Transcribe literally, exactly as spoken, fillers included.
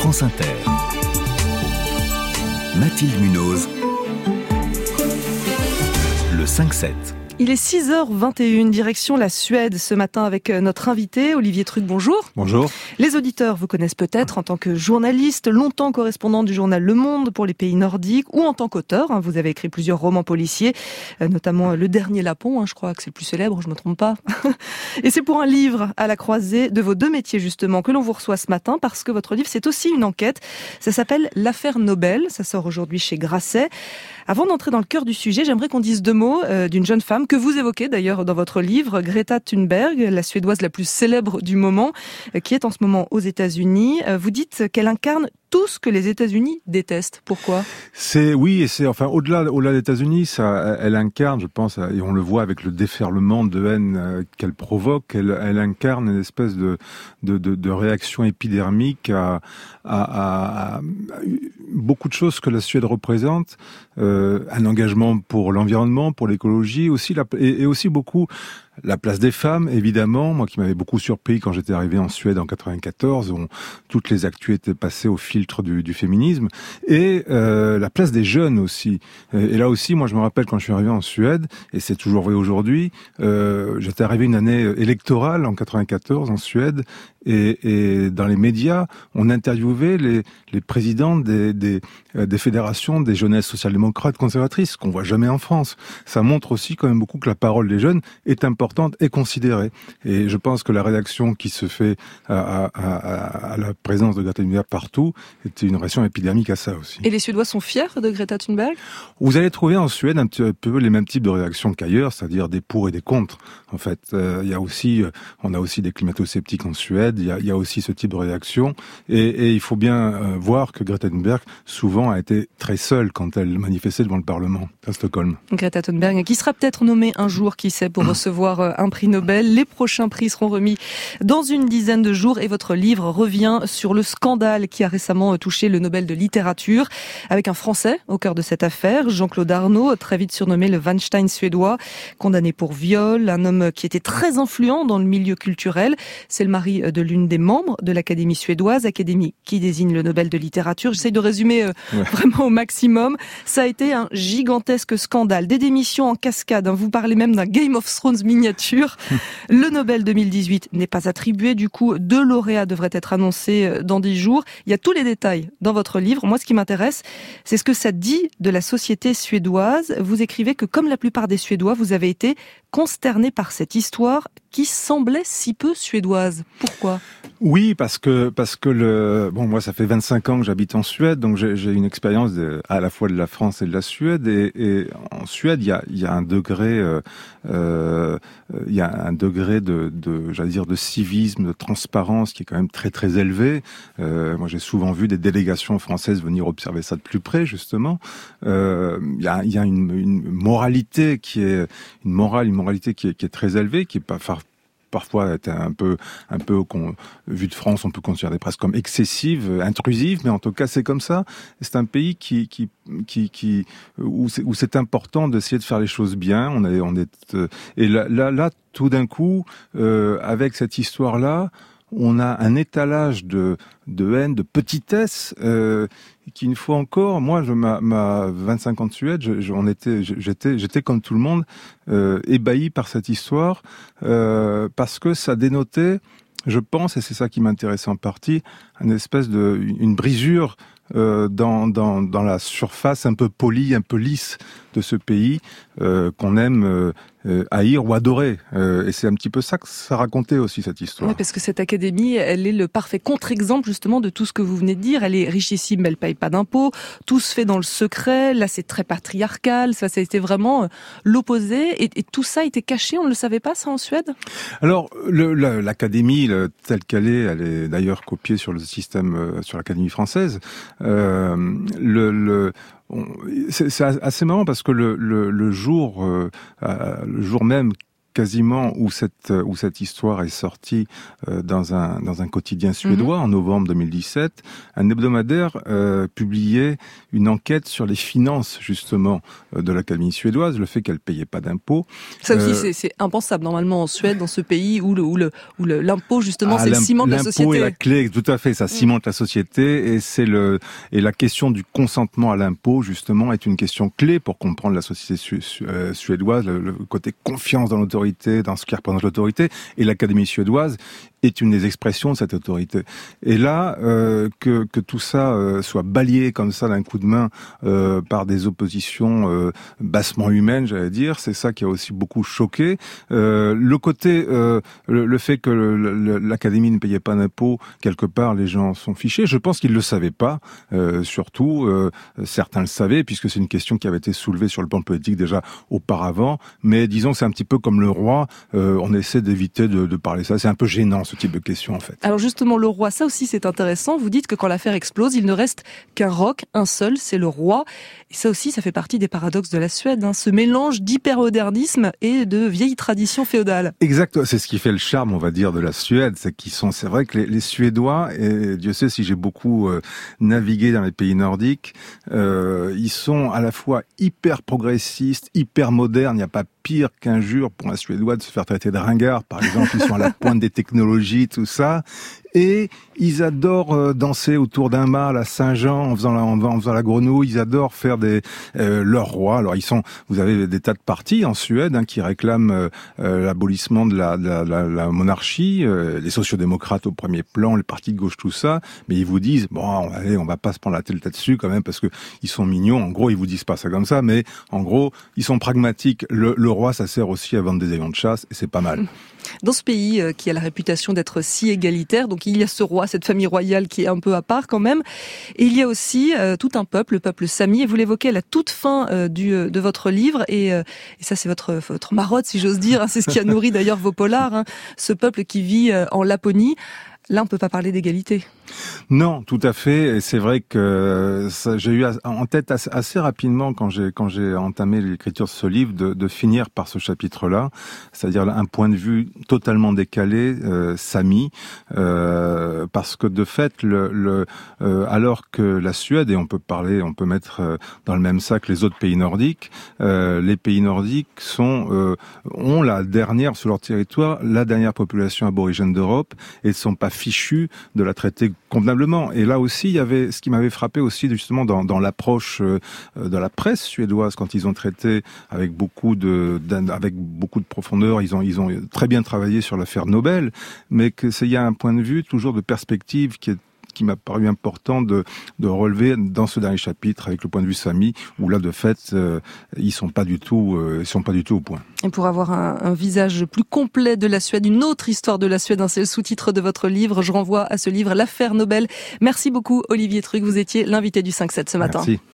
France Inter. Mathilde Munoz, le cinq sept. Il est six heures vingt et une, direction la Suède ce matin avec notre invité, Olivier Truc, bonjour. Bonjour. Les auditeurs vous connaissent peut-être en tant que journaliste, longtemps correspondant du journal Le Monde pour les pays nordiques, ou en tant qu'auteur. Vous avez écrit plusieurs romans policiers, notamment Le Dernier Lapon, je crois que c'est le plus célèbre, je ne me trompe pas. Et c'est pour un livre à la croisée de vos deux métiers justement que l'on vous reçoit ce matin, parce que votre livre c'est aussi une enquête. Ça s'appelle L'affaire Nobel, ça sort aujourd'hui chez Grasset. Avant d'entrer dans le cœur du sujet, j'aimerais qu'on dise deux mots euh, d'une jeune femme que vous évoquez d'ailleurs dans votre livre, Greta Thunberg, la Suédoise la plus célèbre du moment, euh, qui est en ce moment aux États-Unis. Euh, vous dites qu'elle incarne tout ce que les États-Unis détestent. Pourquoi ? C'est oui, et c'est enfin au-delà, au-delà des États-Unis, ça, elle incarne, je pense, et on le voit avec le déferlement de haine qu'elle provoque. Elle, elle incarne une espèce de de, de, de réaction épidermique à, à, à, à beaucoup de choses que la Suède représente. Euh, un engagement pour l'environnement, pour l'écologie, aussi la, et, et aussi beaucoup. La place des femmes, évidemment, moi qui m'avais beaucoup surpris quand j'étais arrivé en Suède en quatre-vingt-quatorze, où toutes les actus étaient passées au filtre du, du féminisme, et euh, la place des jeunes aussi. Et là aussi, moi je me rappelle quand je suis arrivé en Suède, et c'est toujours vrai aujourd'hui, euh, j'étais arrivé une année électorale en quatre-vingt-quatorze en Suède, et, et dans les médias, on interviewait les, les présidents des, des, des fédérations des jeunesses social-démocrates conservatrices, qu'on voit jamais en France. Ça montre aussi quand même beaucoup que la parole des jeunes est importante et considérée. Et je pense que la réaction qui se fait à, à, à, à la présence de Greta Thunberg partout était une réaction épidermique à ça aussi. Et les Suédois sont fiers de Greta Thunberg ? Vous allez trouver en Suède un petit peu les mêmes types de réactions qu'ailleurs, c'est-à-dire des pour et des contre. En fait, euh, il y a aussi, on a aussi des climato-sceptiques en Suède. Il y a, il y a aussi ce type de réaction. Et, et il faut bien euh, voir que Greta Thunberg souvent a été très seule quand elle manifestait devant le Parlement à Stockholm. Greta Thunberg, qui sera peut-être nommée un jour, qui sait, pour recevoir un prix Nobel. Les prochains prix seront remis dans une dizaine de jours et votre livre revient sur le scandale qui a récemment touché le Nobel de littérature, avec un Français au cœur de cette affaire, Jean-Claude Arnault, très vite surnommé le Weinstein suédois, condamné pour viol, un homme qui était très influent dans le milieu culturel. C'est le mari de l'une des membres de l'Académie suédoise, académie qui désigne le Nobel de littérature. J'essaie de résumer euh, ouais. vraiment au maximum. Ça a été un gigantesque scandale, des démissions en cascade. Vous parlez même d'un Game of Thrones miniature. Le Nobel deux mille dix-huit n'est pas attribué. Du coup, deux lauréats devraient être annoncés dans dix jours. Il y a tous les détails dans votre livre. Moi, ce qui m'intéresse, c'est ce que ça dit de la société suédoise. Vous écrivez que, comme la plupart des Suédois, vous avez été consterné par cette histoire qui semblait si peu suédoise. Pourquoi ? Oui, parce que parce que le bon, moi ça fait vingt-cinq ans que j'habite en Suède, donc j'ai, j'ai une expérience de, à la fois de la France et de la Suède. Et, et en Suède, il y a il y a un degré euh, euh, il y a un degré de de j'allais dire de civisme, de transparence qui est quand même très très élevé. Euh, moi, j'ai souvent vu des délégations françaises venir observer ça de plus près, justement. Euh, il y a il y a une, une moralité qui est une morale, une moralité qui est qui est très élevée, qui est pas parfois était un peu, un peu, vu de France, on peut considérer presque comme excessive, intrusive, mais en tout cas, c'est comme ça. C'est un pays qui, qui, qui, qui, où c'est, où c'est important d'essayer de faire les choses bien. On est, on est, et là, là, là tout d'un coup, euh, avec cette histoire-là, on a un étalage de, de haine, de petitesse, euh, qui une fois encore, moi, je, ma, ma vingt-cinq ans de Suède, je, je, on était, j'étais, j'étais comme tout le monde, euh, ébahi par cette histoire, euh, parce que ça dénotait, je pense, et c'est ça qui m'intéressait en partie, une espèce de, une brisure euh, dans, dans, dans la surface un peu polie, un peu lisse de ce pays euh, qu'on aime euh, euh, haïr ou adorer. Euh, et c'est un petit peu ça que ça racontait aussi, cette histoire. Oui, parce que cette académie, elle est le parfait contre-exemple justement de tout ce que vous venez de dire. Elle est richissime, mais elle paye pas d'impôts. Tout se fait dans le secret. Là, c'est très patriarcal. Ça, ça a été vraiment l'opposé. Et, et tout ça était caché. On ne le savait pas, ça, en Suède ? Alors, le, la, l'académie, le, telle qu'elle est, elle est d'ailleurs copiée sur le système, euh, sur l'académie française. Euh, le... le C'est, c'est assez marrant parce que le, le, le jour, euh, le jour même quasiment où cette où cette histoire est sortie euh, dans un dans un quotidien suédois mmh. en novembre deux mille dix-sept, un hebdomadaire euh, publiait une enquête sur les finances justement euh, de l'Académie suédoise, le fait qu'elle payait pas d'impôts. Ça aussi euh, c'est, c'est impensable normalement en Suède, dans ce pays où le où le où le, l'impôt justement ah, c'est le ciment de la société. L'impôt est la clé, tout à fait, ça cimente mmh. la société et c'est le et la question du consentement à l'impôt justement est une question clé pour comprendre la société su, su, euh, suédoise, le, le côté confiance dans l'autorité, dans ce qui représente l'autorité, et l'Académie suédoise est une des expressions de cette autorité. Et là, euh, que, que tout ça euh, soit balayé comme ça d'un coup de main euh, par des oppositions euh, bassement humaines, j'allais dire, c'est ça qui a aussi beaucoup choqué. Euh, le côté, euh, le, le fait que le, le, l'Académie ne payait pas d'impôts, quelque part, les gens sont fichés. Je pense qu'ils ne le savaient pas, euh, surtout. Euh, certains le savaient, puisque c'est une question qui avait été soulevée sur le plan politique déjà auparavant. Mais disons, c'est un petit peu comme le roi. Euh, on essaie d'éviter de, de parler ça. C'est un peu gênant, ce type de question, en fait. Alors justement, le roi, ça aussi c'est intéressant. Vous dites que quand l'affaire explose, il ne reste qu'un roc, un seul, c'est le roi. Et ça aussi, ça fait partie des paradoxes de la Suède, hein, ce mélange d'hypermodernisme et de vieilles traditions féodales. Exact, c'est ce qui fait le charme, on va dire, de la Suède. C'est qu'ils sont, c'est vrai que les, les Suédois, et Dieu sait si j'ai beaucoup euh, navigué dans les pays nordiques, euh, ils sont à la fois hyper progressistes, hyper modernes. Il n'y a pas pire qu'injure pour un Suédois de se faire traiter de ringard, par exemple. Ils sont à la pointe des technologies, tout ça. Et ils adorent euh, danser autour d'un mât à Saint-Jean en faisant la, en faisant la grenouille. Ils adorent faire des euh, leur roi. Alors ils sont, vous avez des tas de partis en Suède hein, qui réclament euh, euh, l'abolissement de la, de la, la, la monarchie, euh, les sociodémocrates au premier plan, les partis de gauche, tout ça. Mais ils vous disent bon, allez, on va pas se prendre la tête là-dessus quand même parce que ils sont mignons. En gros, ils vous disent pas ça comme ça, mais en gros, ils sont pragmatiques. Le, le roi, ça sert aussi à vendre des avions de chasse et c'est pas mal. Dans ce pays euh, qui a la réputation d'être si égalitaire, donc il y a ce roi, cette famille royale qui est un peu à part quand même, et il y a aussi euh, tout un peuple, le peuple sami, et vous l'évoquez à la toute fin euh, du, euh, de votre livre, et, euh, et ça c'est votre, votre marotte si j'ose dire, hein, c'est ce qui a nourri d'ailleurs vos polars, hein, ce peuple qui vit euh, en Laponie. Là, on peut pas parler d'égalité. Non, tout à fait. Et c'est vrai que ça, j'ai eu en tête assez, assez rapidement quand j'ai quand j'ai entamé l'écriture de ce livre de, de finir par ce chapitre-là, c'est-à-dire un point de vue totalement décalé, euh, sami, euh, parce que de fait, le, le euh, alors que la Suède, et on peut parler, on peut mettre euh, dans le même sac les autres pays nordiques, euh, les pays nordiques sont euh, ont la dernière sur leur territoire, la dernière population aborigène d'Europe, et ne sont pas fichus de la traiter convenablement. Et là aussi, il y avait ce qui m'avait frappé aussi justement dans, dans l'approche euh, de la presse suédoise quand ils ont traité avec beaucoup de avec beaucoup de profondeur. Ils ont ils ont très bien travaillé sur l'affaire Nobel, mais que c'est il y a un point de vue toujours de perspective qui est qui m'a paru important de, de relever dans ce dernier chapitre avec le point de vue sami, où là de fait euh, ils sont pas du tout euh, ils sont pas du tout au point. Et pour avoir un, un visage plus complet de la Suède, une autre histoire de la Suède, hein, c'est le sous-titre de votre livre. Je renvoie à ce livre, L'affaire Nobel. Merci beaucoup Olivier Truc, vous étiez l'invité du cinq sept ce matin. Merci.